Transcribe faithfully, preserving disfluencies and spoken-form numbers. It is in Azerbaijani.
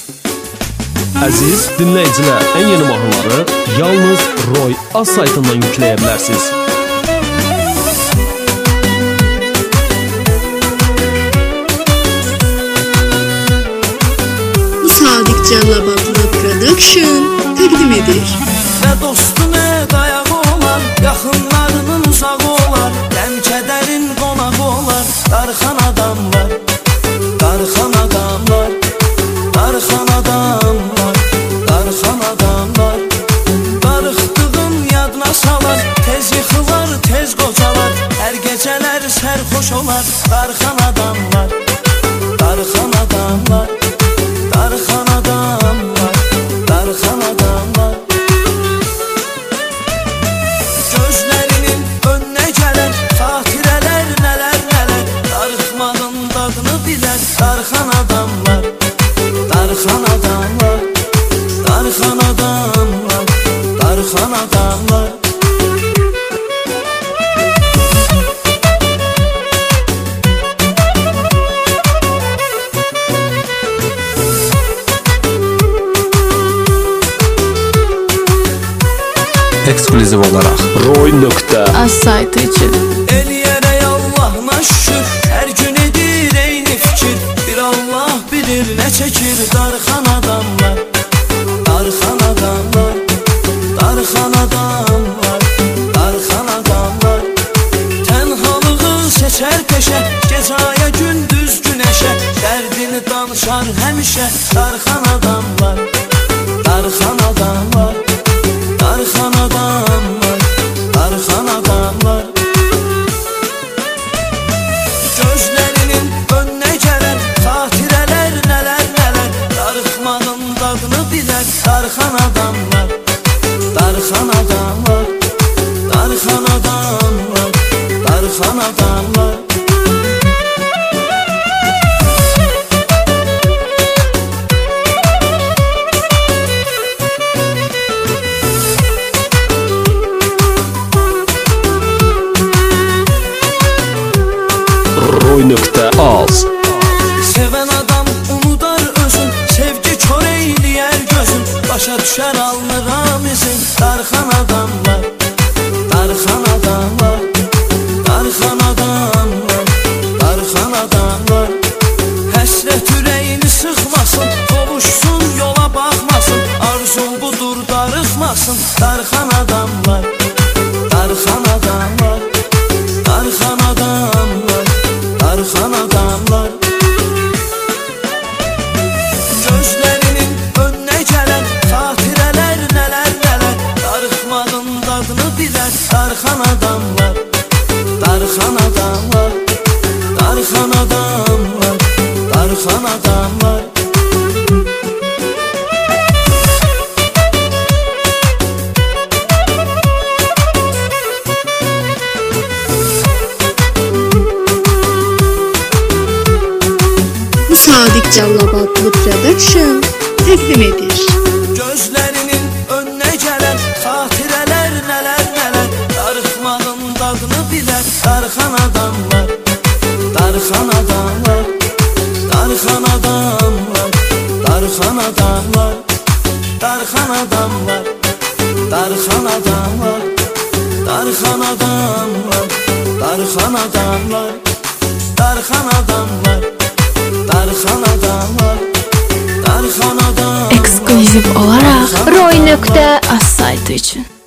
Əziz dinləyicilər, ən yeni mahnıları yalnız Roy Az saytından yükləyə bilərsiniz. Sadiq Cəllabadlı Production təqdim edir. Nə dostu nə dayağı olar, yaxınlarının uzağı olar, qəm kədərin qonağı olar, darıxan adamlar, darıxan adamlar, darıxan adamlar, darıxan adamlar. Darıxdığın yadına salar, tez yıxılar, tez qocalar, hər gecələr sərxoş olar, darıxan adamlar, darıxan adamlar, darıxan adamlar, darıxan adamlar. Gözlərinin önünə gələn xatirələr nələr nələr, darıxmağın dadını bilər, darıxan adamlar, darıxan adamlar, darıxan adamlar, darıxan adamlar. Ekskluziv olaraq Roy.az saytı üçün. Eləyərək Allahına şükür, hər gün edir eyni fikir, bir Allah bilir nə çəkir, darıxan adamlar, darıxan adamlar, darıxan adamlar, darıxan adamlar. Tənhalığı seçər peşə, gecaya gündüz günəşə, dərdini danışar həmişə, darıxan adamlar, darıxan adamlar, darıxan adamlar, darıxan adamlar. Gözlərinin önünə gələn xatirələr nələr nələr, darıxmağın dadını bilər, darıxan adamlar, darıxan adamlar, darıxan adamlar, darıxan adamlar. Roy.az. Sevən adam unudar özün, sevgi kör eyləyər gözün, başa düşər almıram izin, darıxan adamlar, darıxan adamlar, darıxan adamlar, darıxan adamlar. Həsrət ürəyini sıxmasın, qovuşsun yola baxmasın, arzun budur darıxmasın, darıxan adamlar, darıxan adamlar, darıxan adamlar, darıxan adamlar. Gözlərinin önünə gələn xatirələr nələr nələr, darıxmağın dadını bilər, darıxan adamlar, darıxan adamlar, darıxan adamlar, darıxan adamlar. Sadiq Cəllabadlı Production təqdim edir. Gözlərinin önünə gələn xatirələr nələr nələr, darıxmağın dadını bilər, darıxan adamlar, darıxan adamlar, darıxan adamlar, darıxan adamlar, darıxan adamlar, darıxan adamlar, darıxan adamlar, darıxan adamlar, darıxan adamlar, darıxan adamlar, darıxan adamlar. Ekskluziv olaraq Roy.az saytı üçün.